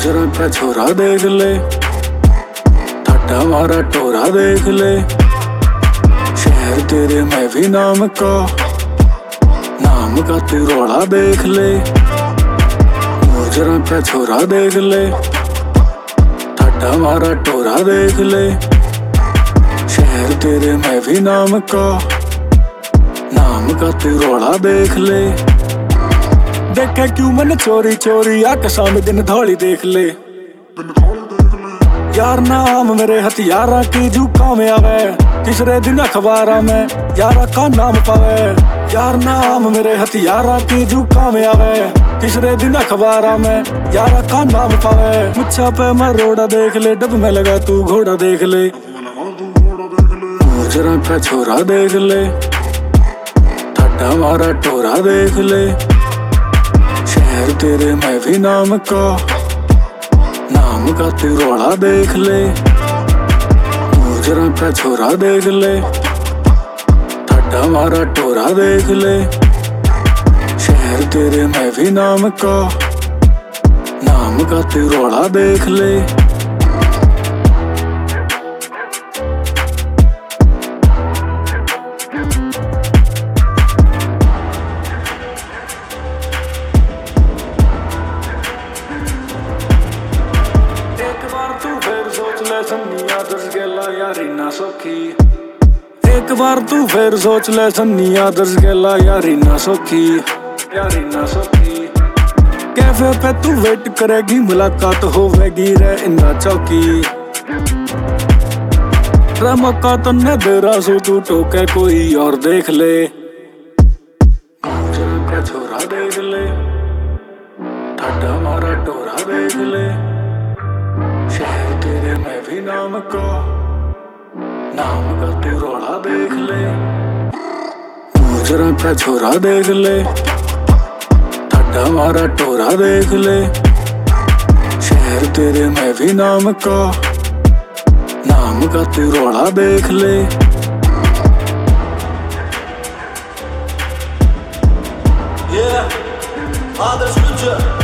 जरा पे छोरा देख ले, ठाटा मारा टोरा देख ले। शहर तेरे मैं भी नाम का तू रोड़ा देख ले। जरा पे छोरा देख ले, ठाटा मारा टोरा देख ले। शहर तेरे मैं भी नाम का तू रोड़ा देख ले। देखे क्यों मन चोरी चोरी आके शाम दिन धौली देख ले। यार नाम मेरे हथियारा की झुका में आवे, तीसरे दिन अखबारा में यारा का नाम पावे। यार नाम मेरे हथियारा की झुका में आवे, तीसरे दिन अखबारा में यारा का नाम पावे। मुच्छा पे मैं रोड़ा देख ले, डब में लगा तू घोड़ा देख ले। जरा पे छोरा देख ले, ठाटा मारा टोरा देख ले। शहर तेरे मैं भी नाम का तू रोड़ा देख ले। जरा पे छोरा देख ले, ठाटा मारा टोरा देख ले। शहर तेरे मैं भी नाम का तू रोड़ा देख ले। सन्निया दस गेला यारी ना सौखी। एक बार तू फिर सोच ले सन्निया दस गेला यारी ना सौखी। कैफे पे तू वेट करेगी, मुलाकात होवेगी रे इंदा चौकी। मौका तो न दे रहा सो तू टोके कोई और देख ले। का छोरा देख ले, ठाटा मारा टोरा देख ले। शहर तेरे मैं भी नाम का तू रोड़ा देख ले। जरा पे छोरा देख ले, ठाटा मारा टोरा देख ले। शहर तेरे मैं भी नाम का तू रोड़ा देख ले। Yeah, Adarsh Lucha.